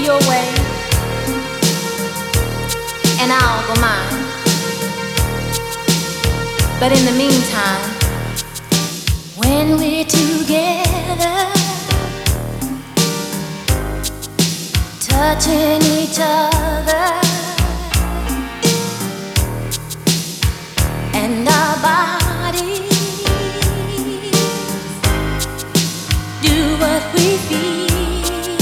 your way, and I'll go mine. But in the meantime, when we're together, touching each other, and our bodies do what we feel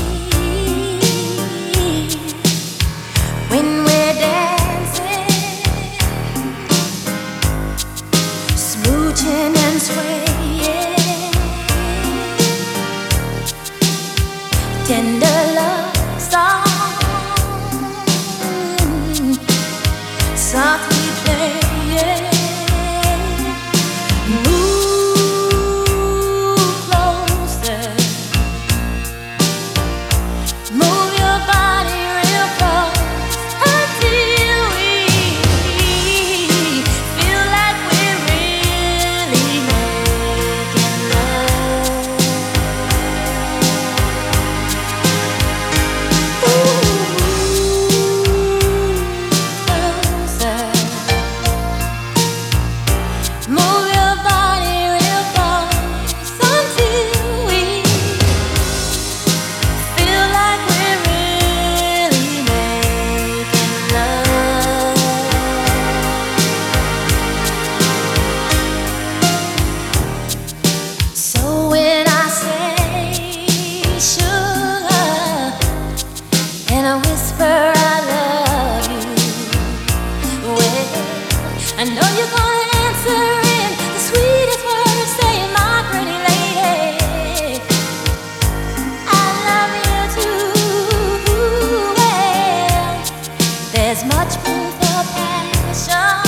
when we're dancing, smooching and swaying, tender love song, softly playing. Move closer, move your body real close until we feel like we're really making love. Closer, move your body real close until we feel like we're really making love. So when I say sugar and I whisper I love you, well, I know you're gonna answer in the sweetest words, saying, my pretty lady, I love you too. Well, there's much room for passion